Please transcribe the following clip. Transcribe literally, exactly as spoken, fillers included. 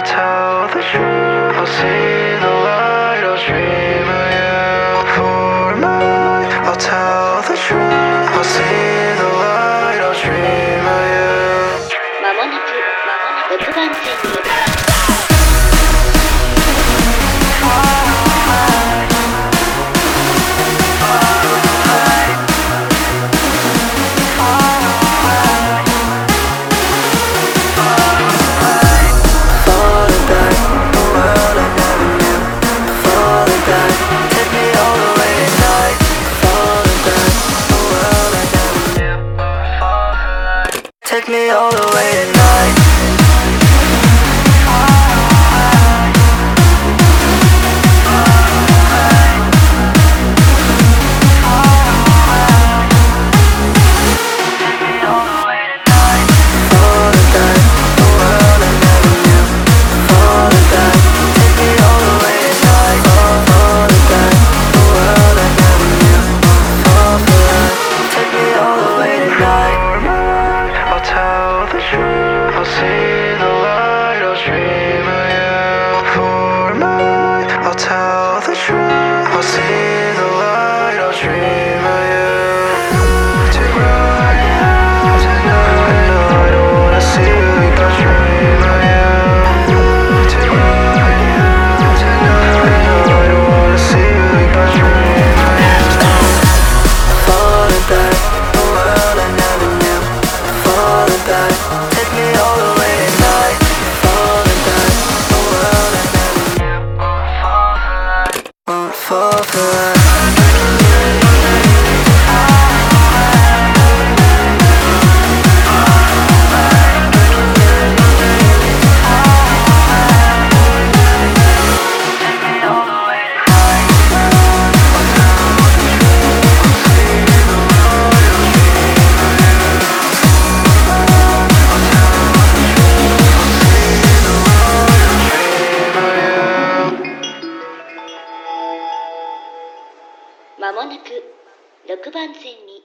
I'll tell the truth, I'll see the light, I'll dream of you for a night. I'll tell the truth, I'll see the light, I'll dream of you. まもなくろくばん線に Take me all the way tonight. I'll see the light, I'll dream of you for a night. I'll tell the truth, I'll see the light, I'll dream of you. Tonight, tonight, I don't wanna sleep, I'll dream of you. Tonight, tonight, I don't wanna sleep, I'll dream of you. Falling back, the world I never knew. Falling back. Take me all the way tonight. Falling back, the world I never knew. Won't fall for life. まもなくろくばん線に